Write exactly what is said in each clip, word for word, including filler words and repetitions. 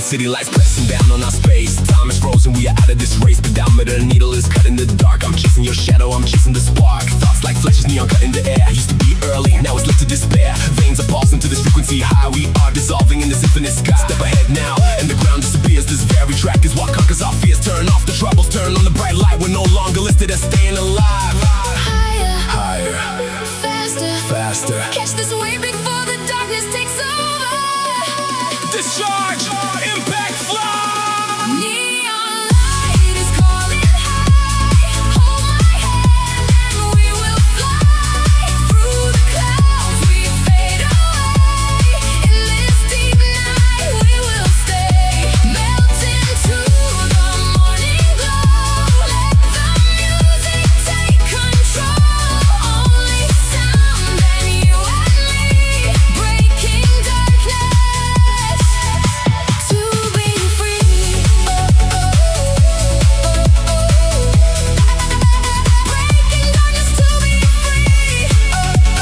city lights pressing down on our space. Time is frozen, we are out of this race. Pedometer needle is cut in the dark. I'm chasing your shadow, I'm chasing the spark. Thoughts like flashes, neon cut in the air. Used to be early, now it's lit to despair. Veins are pulsing to this frequency high. We are dissolving in this infinite sky. Step ahead now, and the ground disappears. This very track is what conquers our fears. Turn off the troubles, turn on the bright light. We're no longer listed as staying alive. Higher, Higher, faster, faster. catch this wave before the darkness takes over. Discharge, impact, fly. Neon light is calling high. Hold my hand and we will fly. Through the clouds we fade away. In this deep night we will stay. Melt into the morning glow. Let the music take control. Only sound and you and me. Breaking darkness to be free. Oh, oh, oh, oh. Breaking darkness to be free. Oh,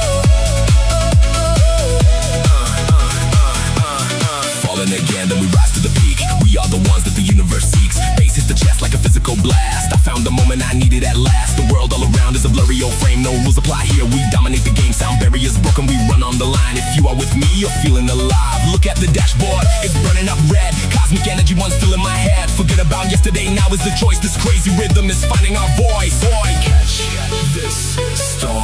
oh, Falling again, then we rise to the peak. We are the ones that the universe seeks. Bass hits the chest like a physical blast. I found the moment I needed at last. The world all around is a blurry old frame. No rules apply here, we dominate the game. Sound barriers broken, we run on the line. If you are with me, you're feeling alive. Look at the dashboard, it's burning up red. Cosmic energy once filling my head. Forget about yesterday, now is the choice. This crazy rhythm is finding our voice. Boy, catch this storm.